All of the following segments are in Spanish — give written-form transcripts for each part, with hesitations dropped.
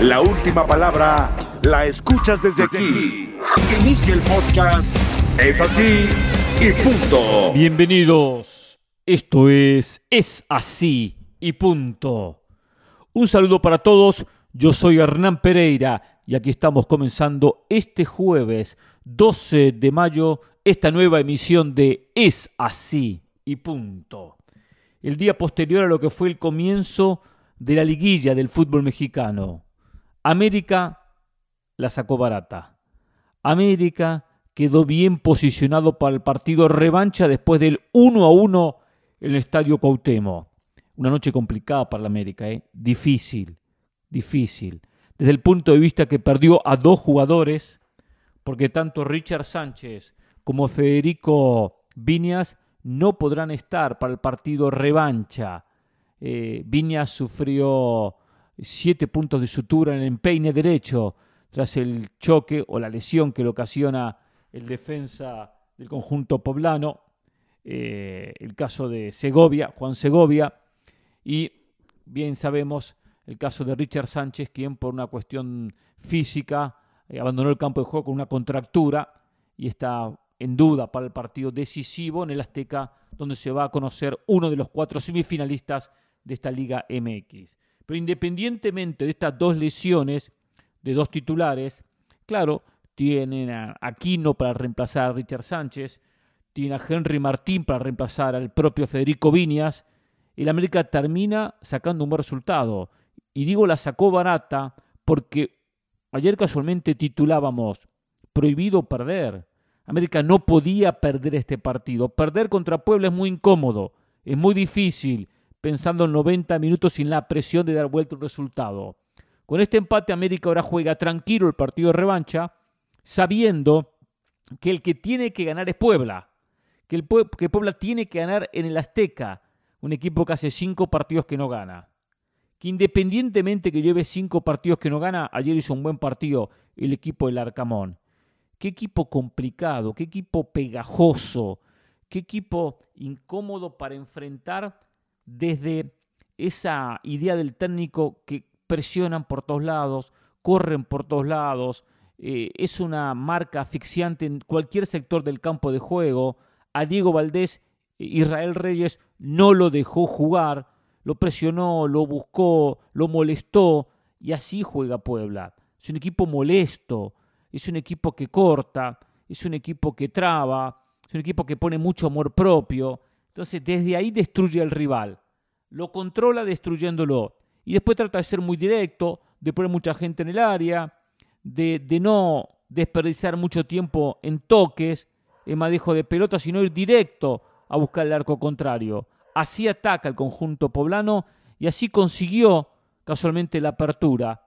La última palabra la escuchas desde aquí. Inicia el podcast. Es así y punto. Bienvenidos. Esto es así y punto. Un saludo para todos. Yo soy Hernán Pereira y aquí estamos comenzando este jueves 12 de mayo esta nueva emisión de Es así y punto. El día posterior a lo que fue el comienzo de la liguilla del fútbol mexicano. América la sacó barata. América quedó bien posicionado para el partido revancha después del 1-1 en el Estadio Cuauhtémoc. Una noche complicada para la América, difícil. Desde el punto de vista que perdió a dos jugadores, porque tanto Richard Sánchez como Federico Viñas no podrán estar para el partido revancha. Viñas sufrió 7 puntos de sutura en el empeine derecho tras el choque o la lesión que le ocasiona el defensa del conjunto poblano, el caso de Juan Segovia, y bien sabemos el caso de Richard Sánchez, quien por una cuestión física abandonó el campo de juego con una contractura y está en duda para el partido decisivo en el Azteca, donde se va a conocer uno de los 4 semifinalistas de esta Liga MX. Pero independientemente de estas dos lesiones de dos titulares, claro, tienen a Aquino para reemplazar a Richard Sánchez, tiene a Henry Martín para reemplazar al propio Federico Viñas. El América termina sacando un buen resultado. Y digo la sacó barata porque ayer casualmente titulábamos prohibido perder. América no podía perder este partido. Perder contra Puebla es muy incómodo, es muy difícil, pensando en 90 minutos sin la presión de dar vuelta un resultado. Con este empate América ahora juega tranquilo el partido de revancha, sabiendo que el que tiene que ganar es Puebla, que Puebla tiene que ganar en el Azteca, un equipo que hace 5 partidos que no gana. Que independientemente que lleve 5 partidos que no gana, ayer hizo un buen partido el equipo del Arcamón. Qué equipo complicado, qué equipo pegajoso, qué equipo incómodo para enfrentar desde esa idea del técnico que presionan por todos lados, corren por todos lados, es una marca asfixiante en cualquier sector del campo de juego. A Diego Valdés, Israel Reyes no lo dejó jugar, lo presionó, lo buscó, lo molestó, y así juega Puebla. Es un equipo molesto, es un equipo que corta, es un equipo que traba, es un equipo que pone mucho amor propio. Entonces desde ahí destruye al rival, lo controla destruyéndolo, y después trata de ser muy directo, de poner mucha gente en el área, de no desperdiciar mucho tiempo en toques, en manejo de pelota, sino ir directo a buscar el arco contrario. Así ataca el conjunto poblano y así consiguió casualmente la apertura.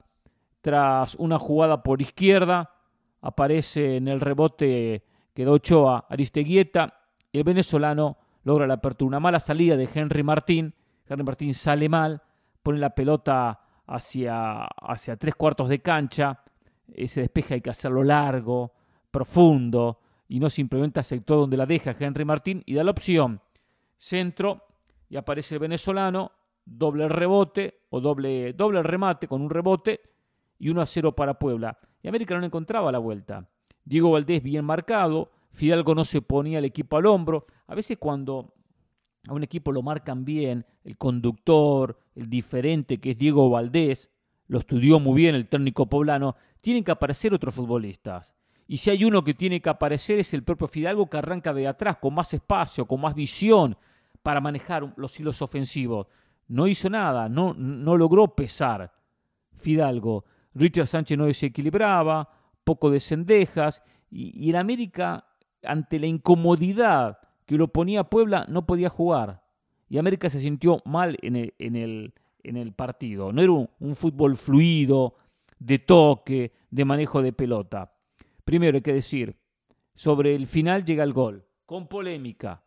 Tras una jugada por izquierda, aparece en el rebote, quedó Ochoa, Aristeguieta, y el venezolano logra la apertura. Una mala salida de Henry Martín. Henry Martín sale mal, pone la pelota hacia 3/4 de cancha. Ese despeje hay que hacerlo largo, profundo, y no simplemente al sector donde la deja Henry Martín, y da la opción centro, y aparece el venezolano, doble rebote, o doble remate con un rebote, y 1-0 para Puebla. Y América no encontraba la vuelta. Diego Valdés bien marcado, Fidalgo no se ponía el equipo al hombro. A veces cuando a un equipo lo marcan bien, el conductor, el diferente que es Diego Valdés, lo estudió muy bien el técnico poblano, tienen que aparecer otros futbolistas. Y si hay uno que tiene que aparecer es el propio Fidalgo, que arranca de atrás con más espacio, con más visión para manejar los hilos ofensivos. No hizo nada, no logró pesar Fidalgo. Richard Sánchez no desequilibraba, poco de cendejas, y el América, ante la incomodidad que lo ponía Puebla, no podía jugar. Y América se sintió mal en el partido. No era un fútbol fluido, de toque, de manejo de pelota. Primero hay que decir, sobre el final llega el gol, con polémica,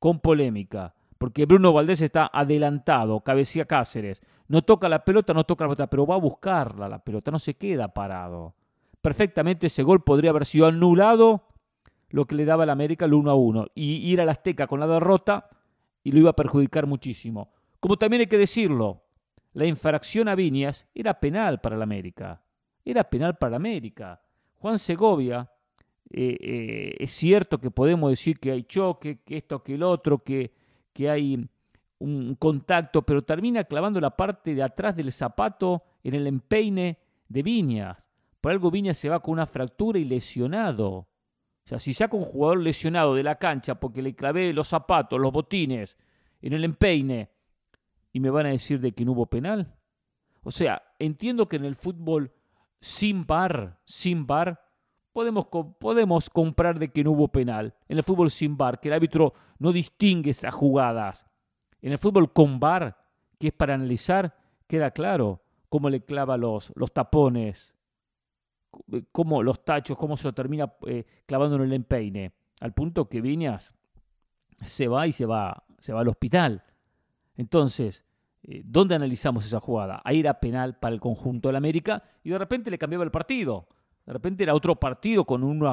porque Bruno Valdés está adelantado, cabecea Cáceres, no toca la pelota, pero va a buscarla la pelota, no se queda parado. Perfectamente ese gol podría haber sido anulado, lo que le daba al América el 1-1, y ir al Azteca con la derrota, y lo iba a perjudicar muchísimo. Como también hay que decirlo, la infracción a Viñas era penal para el América. era penal para América. Juan Segovia, es cierto que podemos decir que hay choque, que esto, que el otro, que hay un contacto, pero termina clavando la parte de atrás del zapato en el empeine de Viñas. Por algo Viñas se va con una fractura y lesionado. O sea, si saco un jugador lesionado de la cancha porque le clavé los zapatos, los botines, en el empeine, y me van a decir de que no hubo penal. O sea, entiendo que en el fútbol sin VAR, podemos comprar de que no hubo penal. En el fútbol sin VAR, que el árbitro no distingue esas jugadas. En el fútbol con VAR, que es para analizar, queda claro cómo le clava los tapones, cómo los tachos, cómo se lo termina clavando en el empeine. Al punto que Viñas se va al hospital. Entonces, ¿dónde analizamos esa jugada? Ahí era penal para el conjunto del América y de repente le cambiaba el partido. De repente era otro partido con un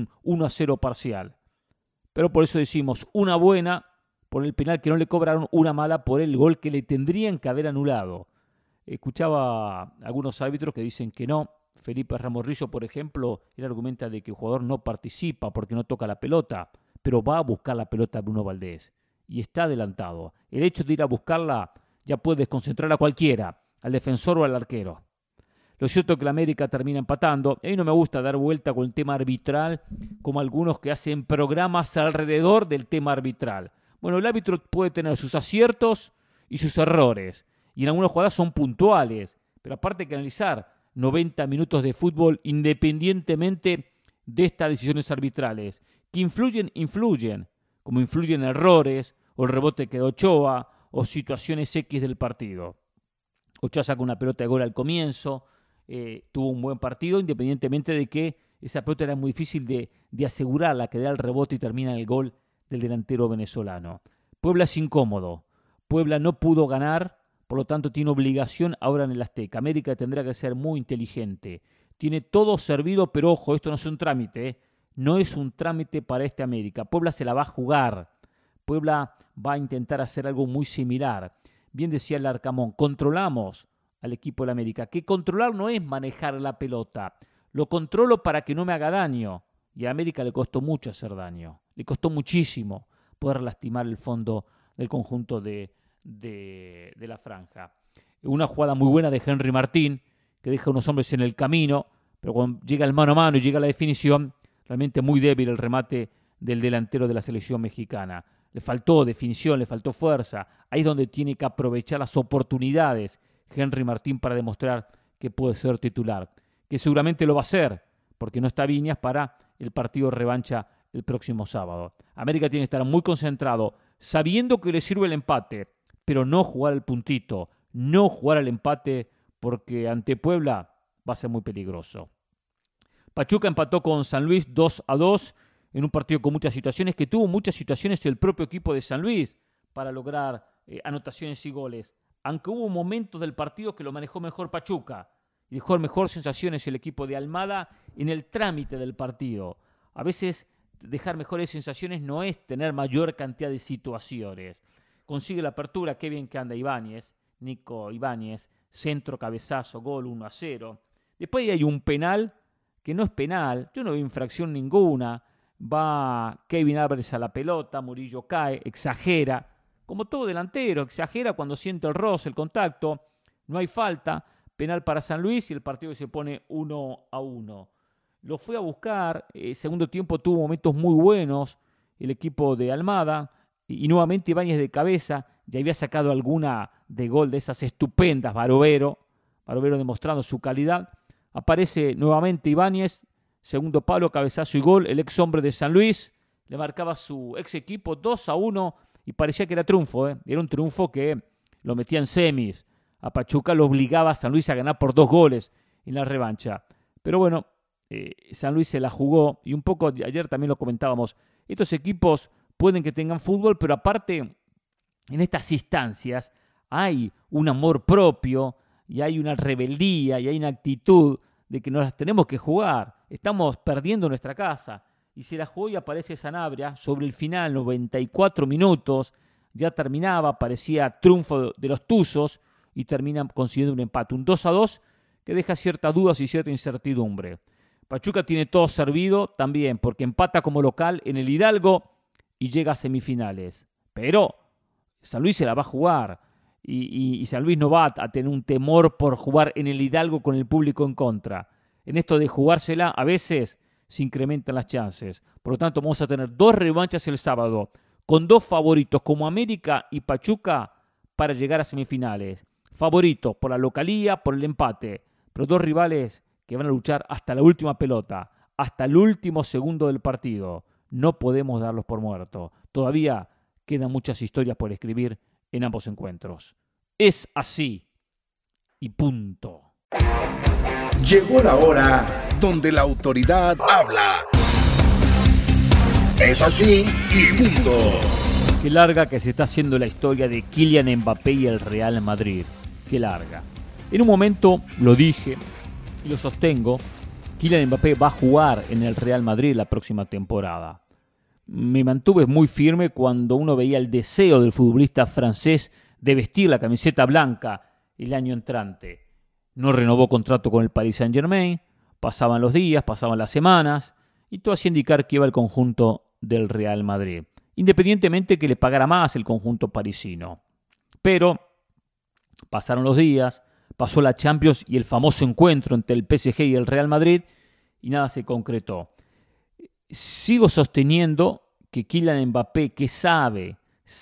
1-0 parcial. Pero por eso decimos una buena por el penal que no le cobraron, una mala por el gol que le tendrían que haber anulado. Escuchaba a algunos árbitros que dicen que no. Felipe Ramorrillo, por ejemplo, él argumenta de que el jugador no participa porque no toca la pelota, pero va a buscar la pelota Bruno Valdés y está adelantado. El hecho de ir a buscarla ya puede desconcentrar a cualquiera, al defensor o al arquero. Lo cierto es que la América termina empatando. A mí no me gusta dar vuelta con el tema arbitral, como algunos que hacen programas alrededor del tema arbitral. Bueno, el árbitro puede tener sus aciertos y sus errores, y en algunas jugadas son puntuales, pero aparte hay que analizar 90 minutos de fútbol independientemente de estas decisiones arbitrales, que influyen, como influyen errores, o el rebote que da Ochoa, o situaciones X del partido. Ochoa saca una pelota de gol al comienzo, tuvo un buen partido, independientemente de que esa pelota era muy difícil de asegurarla, que da el rebote y termina el gol del delantero venezolano. Puebla es incómodo. Puebla no pudo ganar, por lo tanto tiene obligación ahora en el Azteca. América tendrá que ser muy inteligente. Tiene todo servido, pero ojo, esto no es un trámite, no es un trámite para este América. Puebla se la va a jugar. Puebla va a intentar hacer algo muy similar. Bien decía el Arcamón, controlamos al equipo del América. Que controlar no es manejar la pelota. Lo controlo para que no me haga daño. Y a América le costó mucho hacer daño. Le costó muchísimo poder lastimar el fondo del conjunto de la franja. Una jugada muy buena de Henry Martín, que deja unos hombres en el camino, pero cuando llega el mano a mano y llega la definición, realmente muy débil el remate del delantero de la selección mexicana. Le faltó definición, le faltó fuerza. Ahí es donde tiene que aprovechar las oportunidades Henry Martín para demostrar que puede ser titular. Que seguramente lo va a hacer, porque no está Viñas para el partido de revancha el próximo sábado. América tiene que estar muy concentrado, sabiendo que le sirve el empate, pero no jugar al puntito, no jugar al empate, porque ante Puebla va a ser muy peligroso. Pachuca empató con San Luis 2-2 en un partido con muchas situaciones, que tuvo muchas situaciones el propio equipo de San Luis para lograr anotaciones y goles. Aunque hubo momentos del partido que lo manejó mejor Pachuca y dejó mejor sensaciones el equipo de Almada en el trámite del partido. A veces dejar mejores sensaciones no es tener mayor cantidad de situaciones. Consigue la apertura, qué bien que anda Ibáñez, Nico Ibáñez, centro, cabezazo, gol 1-0. Después hay un penal que no es penal, yo no veo infracción ninguna. Va Kevin Álvarez a la pelota, Murillo cae, exagera, como todo delantero, exagera cuando siente el roce, el contacto, no hay falta, penal para San Luis y el partido se pone 1-1. Lo fue a buscar, segundo tiempo tuvo momentos muy buenos el equipo de Almada y nuevamente Ibáñez de cabeza, ya había sacado alguna de gol de esas estupendas, Barovero demostrando su calidad, aparece nuevamente Ibáñez, segundo palo, cabezazo y gol, el ex hombre de San Luis, le marcaba su ex equipo 2-1 y parecía que era triunfo, era un triunfo que lo metía en semis, a Pachuca lo obligaba a San Luis a ganar por 2 goles en la revancha, pero bueno, San Luis se la jugó y un poco ayer también lo comentábamos, estos equipos pueden que tengan fútbol, pero aparte en estas instancias hay un amor propio y hay una rebeldía y hay una actitud de que nos las tenemos que jugar, estamos perdiendo nuestra casa y se la jugó y aparece Sanabria sobre el final, 94 minutos, ya terminaba, parecía triunfo de los Tuzos y terminan consiguiendo un empate, un 2-2 que deja ciertas dudas y cierta incertidumbre. Pachuca tiene todo servido también porque empata como local en el Hidalgo y llega a semifinales. Pero San Luis se la va a jugar y San Luis no va a tener un temor por jugar en el Hidalgo con el público en contra. En esto de jugársela a veces se incrementan las chances. Por lo tanto vamos a tener 2 revanchas el sábado con 2 favoritos como América y Pachuca para llegar a semifinales. Favoritos por la localía, por el empate, pero 2 rivales que van a luchar hasta la última pelota, hasta el último segundo del partido. No podemos darlos por muertos. Todavía quedan muchas historias por escribir en ambos encuentros. Es así y punto. Llegó la hora donde la autoridad habla. Es así y punto. Qué larga que se está haciendo la historia de Kylian Mbappé y el Real Madrid. Qué larga. En un momento lo dije y lo sostengo. Kylian Mbappé va a jugar en el Real Madrid la próxima temporada. Me mantuve muy firme cuando uno veía el deseo del futbolista francés de vestir la camiseta blanca el año entrante. No renovó contrato con el Paris Saint-Germain, pasaban los días, pasaban las semanas, y todo hacía indicar que iba al conjunto del Real Madrid, independientemente que le pagara más el conjunto parisino. Pero pasaron los días, pasó la Champions y el famoso encuentro entre el PSG y el Real Madrid, y nada se concretó. Sigo sosteniendo que Kylian Mbappé, que sabe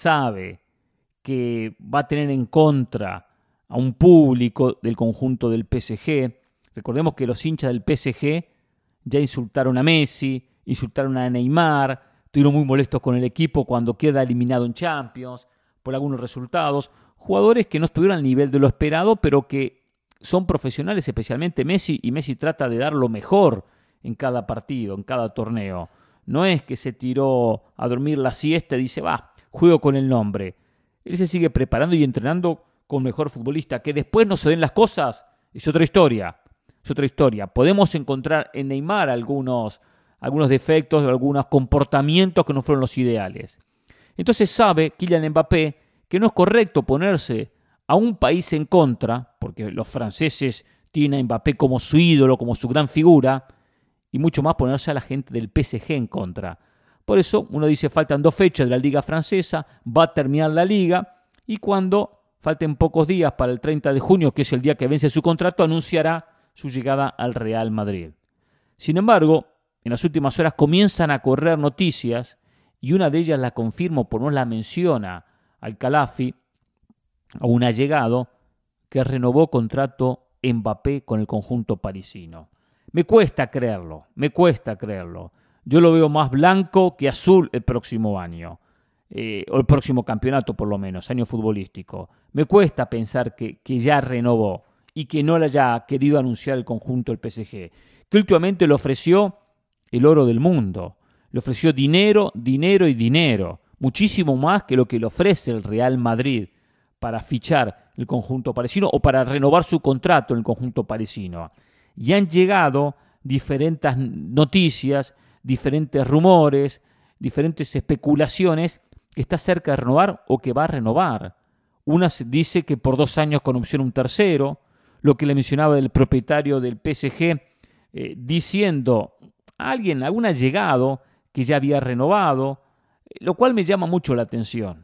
que va a tener en contra a un público del conjunto del PSG. Recordemos que los hinchas del PSG ya insultaron a Messi, insultaron a Neymar, estuvieron muy molestos con el equipo cuando queda eliminado en Champions por algunos resultados. Jugadores que no estuvieron al nivel de lo esperado, pero que son profesionales, especialmente Messi, y Messi trata de dar lo mejor en cada partido, en cada torneo. No es que se tiró a dormir la siesta y dice, juego con el nombre. Él se sigue preparando y entrenando con mejor futbolista. Que después no se den las cosas es otra historia. Es otra historia. Podemos encontrar en Neymar algunos defectos, algunos comportamientos que no fueron los ideales. Entonces sabe Kylian Mbappé que no es correcto ponerse a un país en contra, porque los franceses tienen a Mbappé como su ídolo, como su gran figura, y mucho más ponerse a la gente del PSG en contra. Por eso uno dice, faltan 2 fechas de la Liga Francesa, va a terminar la Liga, y cuando falten pocos días para el 30 de junio, que es el día que vence su contrato, anunciará su llegada al Real Madrid. Sin embargo, en las últimas horas comienzan a correr noticias, y una de ellas la confirmo, por no la menciona al Khelaïfi, a un allegado, que renovó contrato Mbappé con el conjunto parisino. Me cuesta creerlo. Yo lo veo más blanco que azul el próximo año, o el próximo campeonato por lo menos, año futbolístico. Me cuesta pensar que ya renovó y que no le haya querido anunciar el conjunto del PSG, que últimamente le ofreció el oro del mundo, le ofreció dinero, muchísimo más que lo que le ofrece el Real Madrid para fichar el conjunto parisino o para renovar su contrato en el conjunto parisino. Y han llegado diferentes noticias, diferentes rumores, diferentes especulaciones que está cerca de renovar o que va a renovar. Una se dice que por 2 años con opción un tercero, lo que le mencionaba el propietario del PSG, diciendo a algún allegado que ya había renovado, lo cual me llama mucho la atención,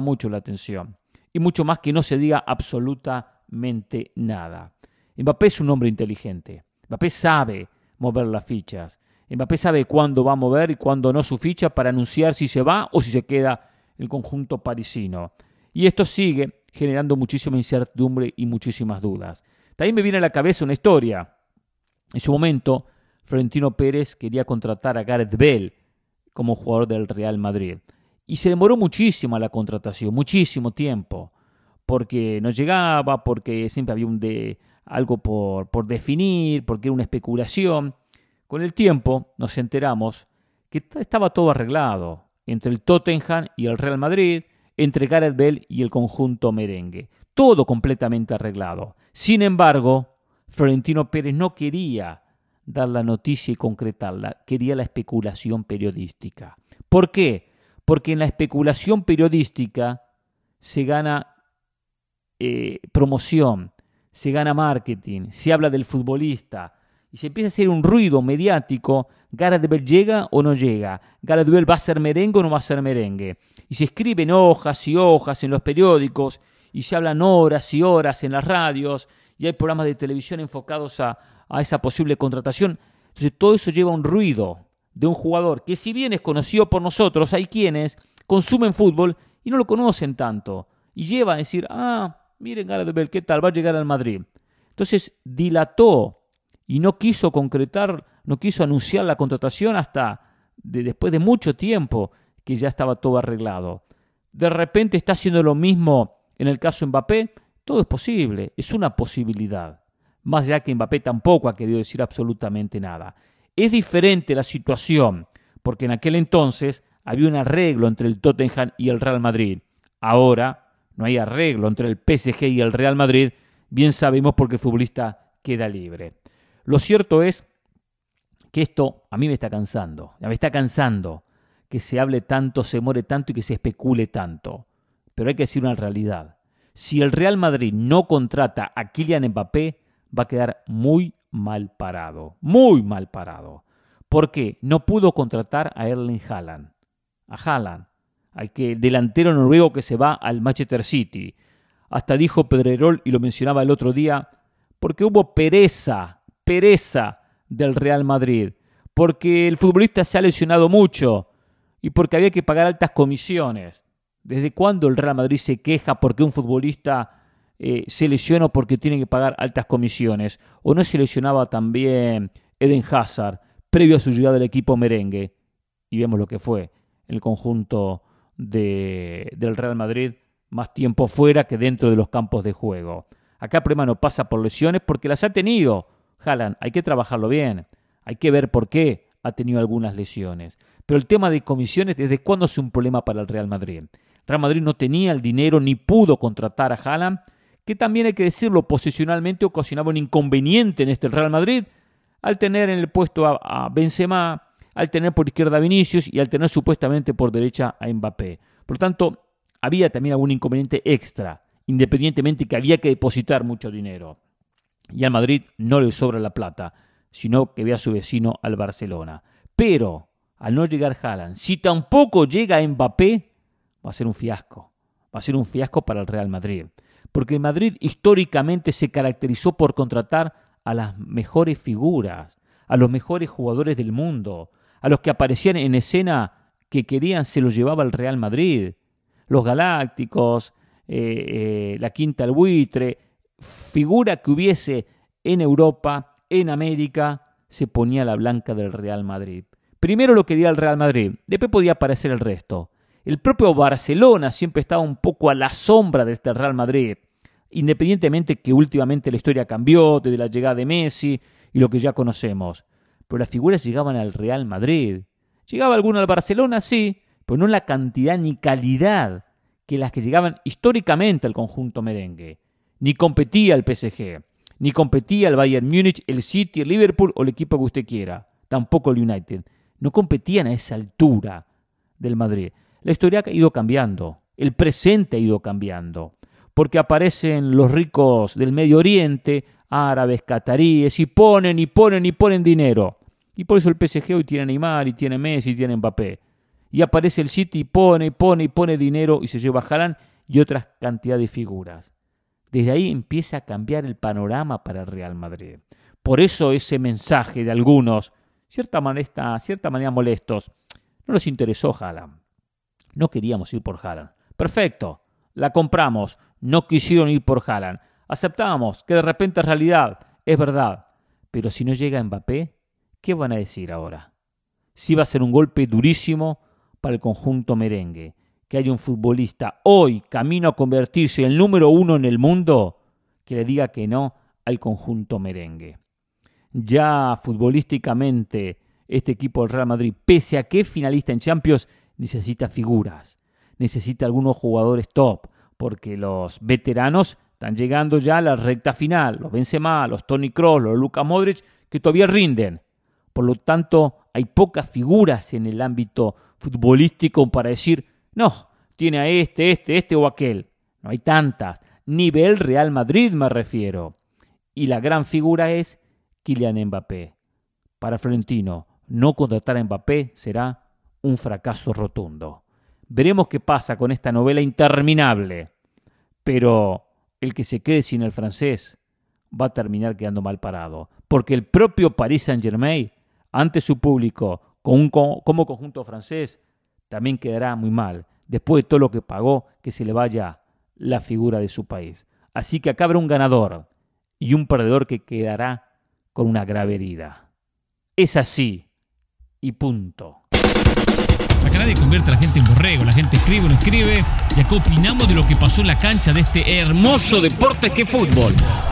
y mucho más que no se diga absolutamente nada. Mbappé es un hombre inteligente, Mbappé sabe mover las fichas, Mbappé sabe cuándo va a mover y cuándo no su ficha para anunciar si se va o si se queda el conjunto parisino. Y esto sigue generando muchísima incertidumbre y muchísimas dudas. También me viene a la cabeza una historia. En su momento, Florentino Pérez quería contratar a Gareth Bale como jugador del Real Madrid. Y se demoró muchísimo la contratación, muchísimo tiempo, porque no llegaba, porque siempre había algo por definir, porque era una especulación. Con el tiempo nos enteramos que estaba todo arreglado entre el Tottenham y el Real Madrid, entre Gareth Bale y el conjunto merengue. Todo completamente arreglado. Sin embargo, Florentino Pérez no quería dar la noticia y concretarla, quería la especulación periodística. ¿Por qué? Porque en la especulación periodística se gana promoción, se gana marketing, se habla del futbolista y se empieza a hacer un ruido mediático. Gareth Bale llega o no llega, Gareth Bale va a ser merengue o no va a ser merengue. Y se escriben hojas y hojas en los periódicos y se hablan horas y horas en las radios y hay programas de televisión enfocados a esa posible contratación. Entonces todo eso lleva un ruido de un jugador que, si bien es conocido por nosotros, hay quienes consumen fútbol y no lo conocen tanto. Y lleva a decir, miren Gareth Bale, ¿qué tal? Va a llegar al Madrid. Entonces dilató y no quiso concretar, no quiso anunciar la contratación hasta después de mucho tiempo que ya estaba todo arreglado. De repente está haciendo lo mismo en el caso Mbappé. Todo es posible, es una posibilidad. Más allá que Mbappé tampoco ha querido decir absolutamente nada. Es diferente la situación, porque en aquel entonces había un arreglo entre el Tottenham y el Real Madrid. Ahora no hay arreglo entre el PSG y el Real Madrid, bien sabemos, porque el futbolista queda libre. Lo cierto es que esto a mí me está cansando que se hable tanto, se more tanto y que se especule tanto. Pero hay que decir una realidad. Si el Real Madrid no contrata a Kylian Mbappé, va a quedar muy mal parado. Muy mal parado. ¿Por qué? No pudo contratar a Erling Haaland. A Haaland, al que delantero noruego que se va al Manchester City. Hasta dijo Pedrerol, y lo mencionaba el otro día, porque hubo pereza del Real Madrid. Porque el futbolista se ha lesionado mucho y porque había que pagar altas comisiones. ¿Desde cuándo el Real Madrid se queja porque un futbolista se lesiona o porque tiene que pagar altas comisiones? ¿O no se lesionaba también Eden Hazard previo a su llegada al equipo merengue? Y vemos lo que fue el conjunto del Real Madrid, más tiempo fuera que dentro de los campos de juego. Acá el problema no pasa por lesiones porque las ha tenido Haaland. Hay que trabajarlo bien. Hay que ver por qué ha tenido algunas lesiones. Pero el tema de comisiones, ¿desde cuándo es un problema para el Real Madrid? El Real Madrid no tenía el dinero ni pudo contratar a Haaland, que también, hay que decirlo, posicionalmente ocasionaba un inconveniente en este Real Madrid, al tener en el puesto a Benzema, al tener por izquierda a Vinicius y al tener supuestamente por derecha a Mbappé. Por lo tanto, había también algún inconveniente extra, independientemente que había que depositar mucho dinero. Y al Madrid no le sobra la plata, sino que ve a su vecino al Barcelona. Pero al no llegar Haaland, si tampoco llega Mbappé, va a ser un fiasco. Va a ser un fiasco para el Real Madrid. Porque el Madrid históricamente se caracterizó por contratar a las mejores figuras, a los mejores jugadores del mundo, a los que aparecían en escena que querían, se los llevaba el Real Madrid. Los Galácticos, la Quinta al Buitre, figura que hubiese en Europa, en América, se ponía la blanca del Real Madrid. Primero lo quería el Real Madrid, después podía aparecer el resto. El propio Barcelona siempre estaba un poco a la sombra de este Real Madrid, independientemente que últimamente la historia cambió desde la llegada de Messi y lo que ya conocemos. Pero las figuras llegaban al Real Madrid. ¿Llegaba alguno al Barcelona? Sí, pero no en la cantidad ni calidad que las que llegaban históricamente al conjunto merengue. Ni competía el PSG, ni competía el Bayern Múnich, el City, el Liverpool o el equipo que usted quiera. Tampoco el United. No competían a esa altura del Madrid. La historia ha ido cambiando, el presente ha ido cambiando, porque aparecen los ricos del Medio Oriente, árabes, cataríes, y ponen dinero. Y por eso el PSG hoy tiene a Neymar, y tiene Messi, y tiene Mbappé. Y aparece el City y pone dinero y se lleva a Haaland y otras cantidad de figuras. Desde ahí empieza a cambiar el panorama para el Real Madrid. Por eso ese mensaje de algunos, cierta manera molestos, no nos interesó Haaland. No queríamos ir por Haaland. Perfecto, la compramos. No quisieron ir por Haaland. Aceptamos que de repente es realidad, es verdad. Pero si no llega Mbappé, ¿qué van a decir ahora? Sí va a ser un golpe durísimo para el conjunto merengue. Que haya un futbolista hoy camino a convertirse en el número 1 en el mundo que le diga que no al conjunto merengue. Ya futbolísticamente este equipo del Real Madrid, pese a que es finalista en Champions, necesita figuras, necesita algunos jugadores top, porque los veteranos están llegando ya a la recta final, los Benzema, los Toni Kroos, los Luka Modric, que todavía rinden. Por lo tanto, hay pocas figuras en el ámbito futbolístico para decir, no, tiene a este o aquel. No hay tantas. Nivel Real Madrid me refiero. y la gran figura es Kylian Mbappé. Para Florentino, no contratar a Mbappé será un fracaso rotundo. Veremos qué pasa con esta novela interminable, pero el que se quede sin el francés va a terminar quedando mal parado, porque el propio Paris Saint-Germain, ante su público, como conjunto francés, también quedará muy mal, después de todo lo que pagó, que se le vaya la figura de su país. Así que acá habrá un ganador y un perdedor que quedará con una grave herida. Es así, y punto. Acá nadie convierte a la gente en borrego, la gente escribe o no escribe, y acá opinamos de lo que pasó en la cancha de este hermoso deporte que es fútbol.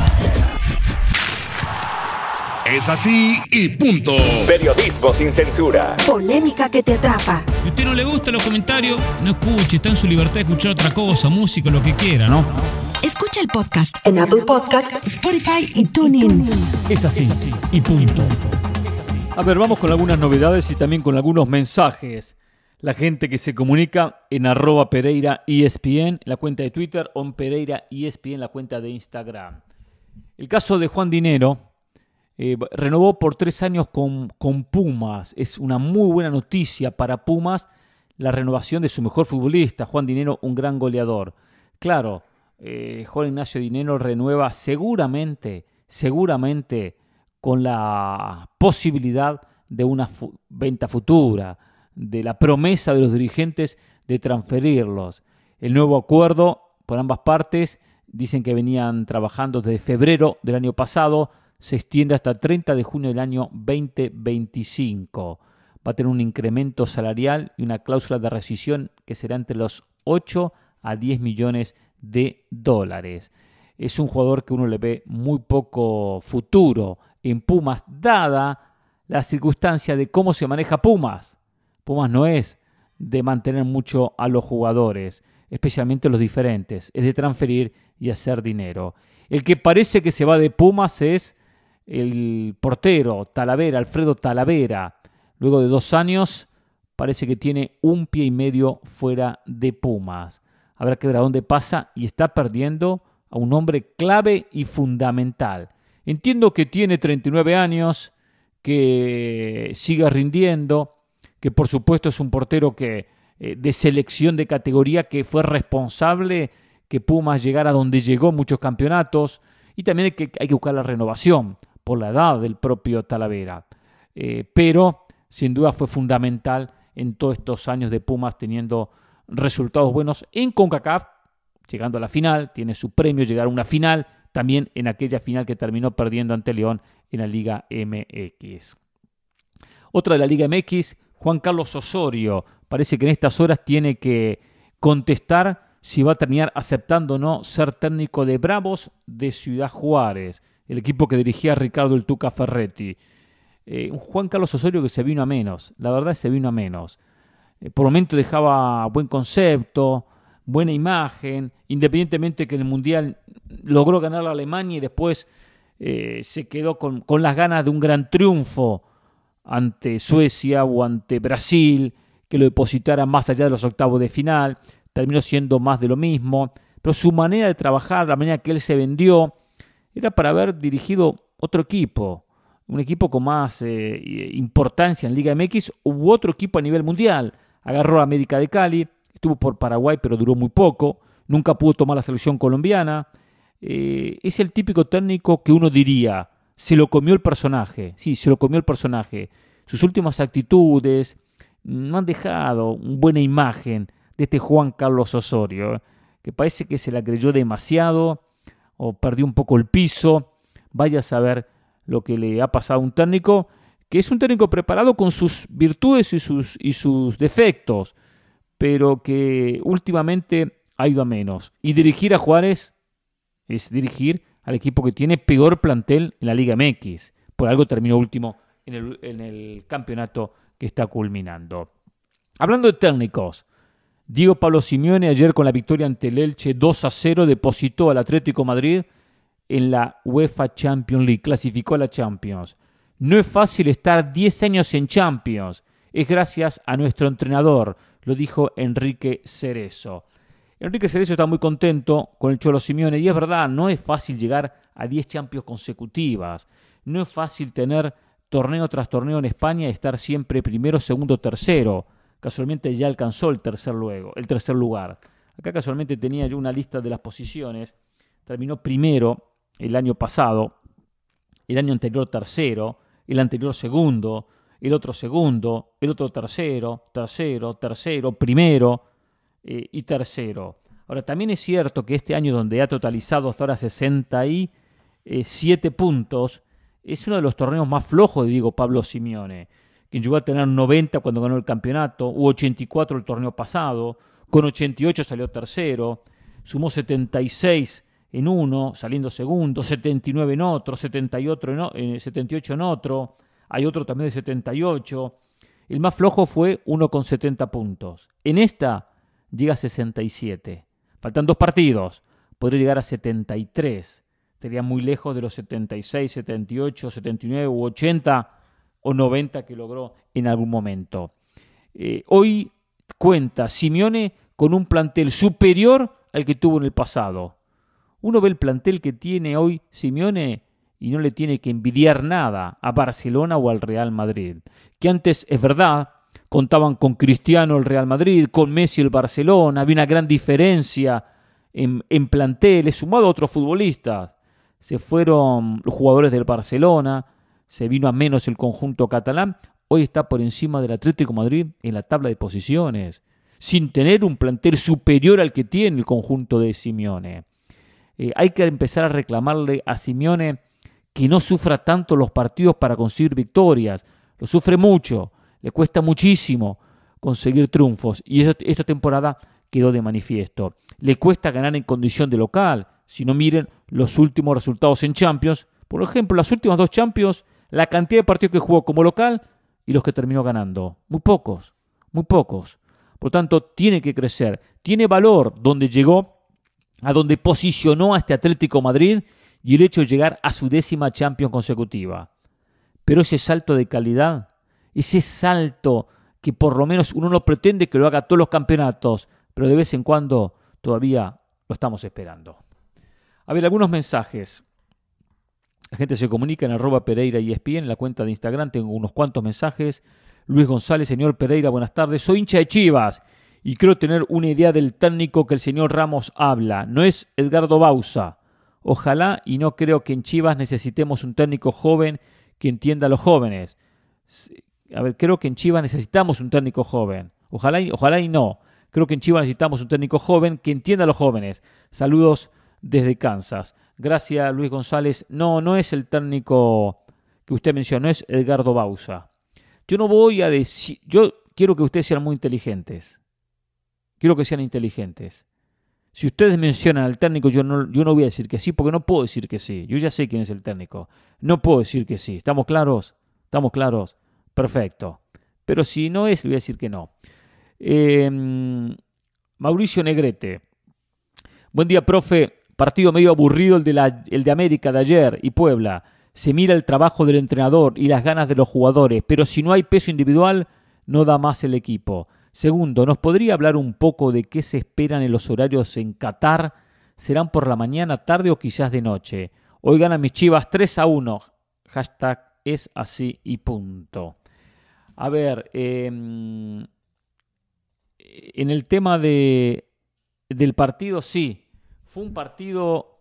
Es así y punto. Periodismo sin censura. Polémica que te atrapa. Si a usted no le gustan los comentarios, no escuche, está en su libertad de escuchar otra cosa, música, lo que quiera, ¿no? Escucha el podcast en Apple Podcasts, Spotify y TuneIn. Es así, y punto. A ver, vamos con algunas novedades y también con algunos mensajes. La gente que se comunica en @PereiraESPN, la cuenta de Twitter, o en PereiraESPN, la cuenta de Instagram. El caso de Juan Dinero, renovó por 3 años con Pumas. Es una muy buena noticia para Pumas la renovación de su mejor futbolista, Juan Dinero, un gran goleador. Claro, Juan Ignacio Dinero renueva seguramente con la posibilidad de una venta futura, de la promesa de los dirigentes de transferirlos. El nuevo acuerdo por ambas partes, dicen que venían trabajando desde febrero del año pasado, se extiende hasta el 30 de junio del año 2025. Va a tener un incremento salarial y una cláusula de rescisión que será entre los 8 a 10 millones de dólares. Es un jugador que uno le ve muy poco futuro en Pumas, dada la circunstancia de cómo se maneja Pumas. Pumas no es de mantener mucho a los jugadores, especialmente los diferentes, es de transferir y hacer dinero. El que parece que se va de Pumas es el portero Talavera, Alfredo Talavera. Luego de 2 años parece que tiene 1 pie y medio fuera de Pumas. Habrá que ver a dónde pasa, y está perdiendo a un hombre clave y fundamental. Entiendo que tiene 39 años, que siga rindiendo, que por supuesto es un portero que de selección de categoría, que fue responsable que Pumas llegara a donde llegó en muchos campeonatos, y también hay que buscar la renovación por la edad del propio Talavera. Pero sin duda fue fundamental en todos estos años de Pumas, teniendo resultados buenos en CONCACAF, llegando a la final, tiene su premio llegar a una final, también en aquella final que terminó perdiendo ante León en la Liga MX. Otra de la Liga MX, Juan Carlos Osorio, parece que en estas horas tiene que contestar si va a terminar aceptando o no ser técnico de Bravos de Ciudad Juárez, el equipo que dirigía Ricardo el Tuca Ferretti. Un Juan Carlos Osorio que se vino a menos, la verdad se vino a menos. Por momento dejaba buen concepto, buena imagen, independientemente que en el Mundial logró ganar a Alemania y después se quedó con las ganas de un gran triunfo ante Suecia o ante Brasil, que lo depositara más allá de los octavos de final. Terminó siendo más de lo mismo, pero su manera de trabajar, la manera que él se vendió, era para haber dirigido otro equipo, un equipo con más importancia en Liga MX u otro equipo a nivel mundial. Agarró a América de Cali, estuvo por Paraguay pero duró muy poco, nunca pudo tomar la selección colombiana. Es el típico técnico que uno diría, se lo comió el personaje. Sí, se lo comió el personaje. Sus últimas actitudes no han dejado una buena imagen de este Juan Carlos Osorio, que parece que se la creyó demasiado o perdió un poco el piso. Vaya a saber lo que le ha pasado a un técnico, que es un técnico preparado con sus virtudes y sus defectos, pero que últimamente ha ido a menos. Y dirigir a Juárez es dirigir al equipo que tiene peor plantel en la Liga MX. Por algo terminó último en el campeonato que está culminando. Hablando de técnicos, Diego Pablo Simeone ayer con la victoria ante el Elche 2-0 depositó al Atlético Madrid en la UEFA Champions League, clasificó a la Champions. No es fácil estar 10 años en Champions, es gracias a nuestro entrenador, lo dijo Enrique Cerezo. Enrique Cerezo está muy contento con el Cholo Simeone y es verdad, no es fácil llegar a 10 Champions consecutivas, no es fácil tener torneo tras torneo en España y estar siempre primero, segundo, tercero. Casualmente ya alcanzó el tercer lugar. Acá casualmente tenía yo una lista de las posiciones, terminó primero el año pasado, el año anterior tercero, el anterior segundo, el otro tercero, primero y tercero. Ahora, también es cierto que este año donde ha totalizado hasta ahora 67 puntos, es uno de los torneos más flojos de Diego Pablo Simeone, quien llegó a tener 90 cuando ganó el campeonato, hubo 84 el torneo pasado, con 88 salió tercero, sumó 76 en uno, saliendo segundo, 79 en otro, 78 en otro, hay otro también de 78. El más flojo fue uno con 70 puntos. En esta llega a 67. Faltan 2 partidos. Podría llegar a 73. Estaría muy lejos de los 76, 78, 79 u 80 o 90 que logró en algún momento. Hoy cuenta Simeone con un plantel superior al que tuvo en el pasado. Uno ve el plantel que tiene hoy Simeone y no le tiene que envidiar nada a Barcelona o al Real Madrid. Que antes, es verdad, contaban con Cristiano el Real Madrid, con Messi el Barcelona, había una gran diferencia en planteles, sumado a otros futbolistas. Se fueron los jugadores del Barcelona, se vino a menos el conjunto catalán. Hoy está por encima del Atlético de Madrid en la tabla de posiciones, sin tener un plantel superior al que tiene el conjunto de Simeone. Hay que empezar a reclamarle a Simeone que no sufra tanto los partidos para conseguir victorias. Lo sufre mucho, le cuesta muchísimo conseguir triunfos y esta temporada quedó de manifiesto. Le cuesta ganar en condición de local. Si no, miren los últimos resultados en Champions. Por ejemplo, las últimas 2 Champions, la cantidad de partidos que jugó como local y los que terminó ganando. Muy pocos. Por lo tanto, tiene que crecer. Tiene valor donde llegó, a donde posicionó a este Atlético Madrid y el hecho de llegar a su 10ª Champions consecutiva. Pero ese salto de calidad, ese salto que por lo menos uno no pretende que lo haga todos los campeonatos, pero de vez en cuando todavía lo estamos esperando. A ver, algunos mensajes. La gente se comunica en @Pereira ESPN, en la cuenta de Instagram. Tengo unos cuantos mensajes. Luis González, señor Pereira, buenas tardes. Soy hincha de Chivas y quiero tener una idea del técnico que el señor Ramos habla. No es Edgardo Bauza. Ojalá, y no creo que en Chivas necesitemos un técnico joven que entienda a los jóvenes. A ver, creo que en Chivas necesitamos un técnico joven. Ojalá y no. Creo que en Chivas necesitamos un técnico joven que entienda a los jóvenes. Saludos desde Kansas. Gracias, Luis González. No es el técnico que usted mencionó, no es Edgardo Bauza. Yo no voy a decir... Yo quiero que ustedes sean muy inteligentes. Quiero que sean inteligentes. Si ustedes mencionan al técnico, yo no voy a decir que sí, porque no puedo decir que sí. Yo ya sé quién es el técnico. No puedo decir que sí. ¿Estamos claros? ¿Estamos claros? Perfecto. Pero si no es, le voy a decir que no. Mauricio Negrete. Buen día, profe. Partido medio aburrido el de América de ayer y Puebla. Se mira el trabajo del entrenador y las ganas de los jugadores, pero si no hay peso individual, no da más el equipo. Segundo, ¿nos podría hablar un poco de qué se esperan en los horarios en Qatar? ¿Serán por la mañana, tarde o quizás de noche? Hoy ganan mis Chivas 3-1. Hashtag es así y punto. A ver, en el tema del partido, sí. Fue un partido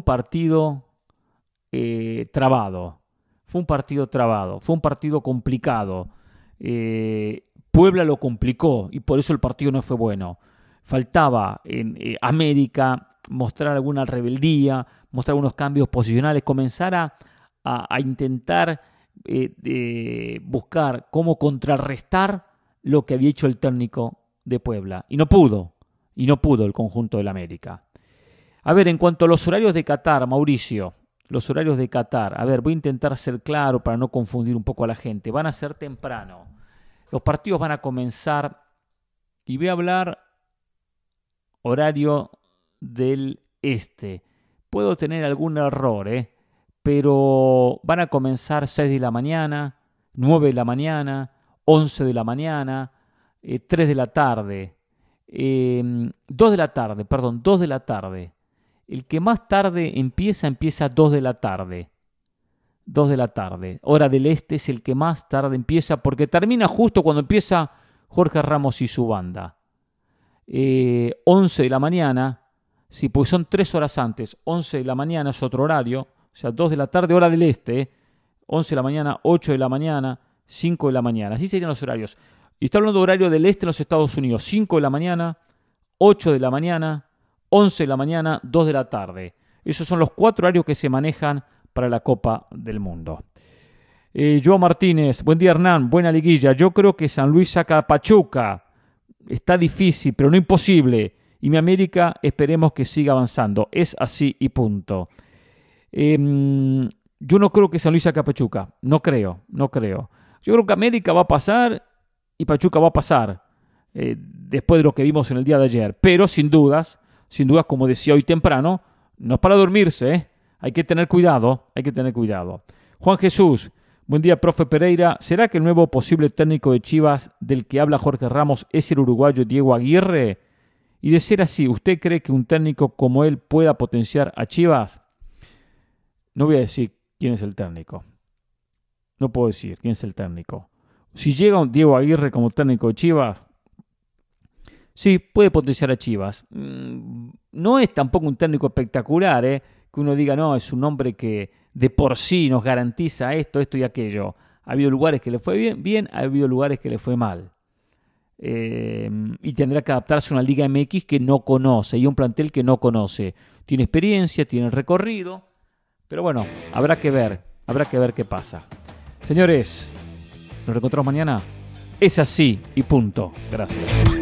trabado. Fue un partido complicado. Puebla lo complicó y por eso el partido no fue bueno. Faltaba en América mostrar alguna rebeldía, mostrar algunos cambios posicionales, comenzar a intentar buscar cómo contrarrestar lo que había hecho el técnico de Puebla. Y no pudo el conjunto del América. A ver, en cuanto a los horarios de Qatar, Mauricio, los horarios de Qatar, a ver, voy a intentar ser claro para no confundir un poco a la gente. Van a ser temprano. Los partidos van a comenzar, y voy a hablar horario del este. Puedo tener algún error, pero van a comenzar 6 de la mañana, 9 de la mañana, 11 de la mañana, 3 de la tarde. 2 de la tarde. El que más tarde empieza 2 de la tarde. 2 de la tarde. Hora del este es el que más tarde empieza porque termina justo cuando empieza Jorge Ramos y su banda. 11 de la mañana, sí, pues son 3 horas antes. 11 de la mañana es otro horario, o sea, 2 de la tarde, hora del este. 11 de la mañana, 8 de la mañana, 5 de la mañana. Así serían los horarios. Y está hablando de horario del este en los Estados Unidos. 5 de la mañana, 8 de la mañana, 11 de la mañana, 2 de la tarde. Esos son los 4 horarios que se manejan para la Copa del Mundo. Joao Martínez, buen día Hernán, buena liguilla. Yo creo que San Luis saca a Pachuca. Está difícil, pero no imposible. Y mi América esperemos que siga avanzando. Es así y punto. Yo no creo que San Luis saque a Pachuca. No creo. Yo creo que América va a pasar y Pachuca va a pasar. Después de lo que vimos en el día de ayer. Pero sin dudas, como decía hoy temprano, no es para dormirse, Hay que tener cuidado. Juan Jesús, buen día, profe Pereira. ¿Será que el nuevo posible técnico de Chivas del que habla Jorge Ramos es el uruguayo Diego Aguirre? Y de ser así, ¿usted cree que un técnico como él pueda potenciar a Chivas? No voy a decir quién es el técnico. No puedo decir quién es el técnico. Si llega un Diego Aguirre como técnico de Chivas, sí, puede potenciar a Chivas. No es tampoco un técnico espectacular, que uno diga, no, es un hombre que de por sí nos garantiza esto y aquello. Ha habido lugares que le fue bien, ha habido lugares que le fue mal. Y tendrá que adaptarse a una Liga MX que no conoce y un plantel que no conoce. Tiene experiencia, tiene recorrido, pero bueno, habrá que ver qué pasa. Señores, nos reencontramos mañana. Es así y punto. Gracias.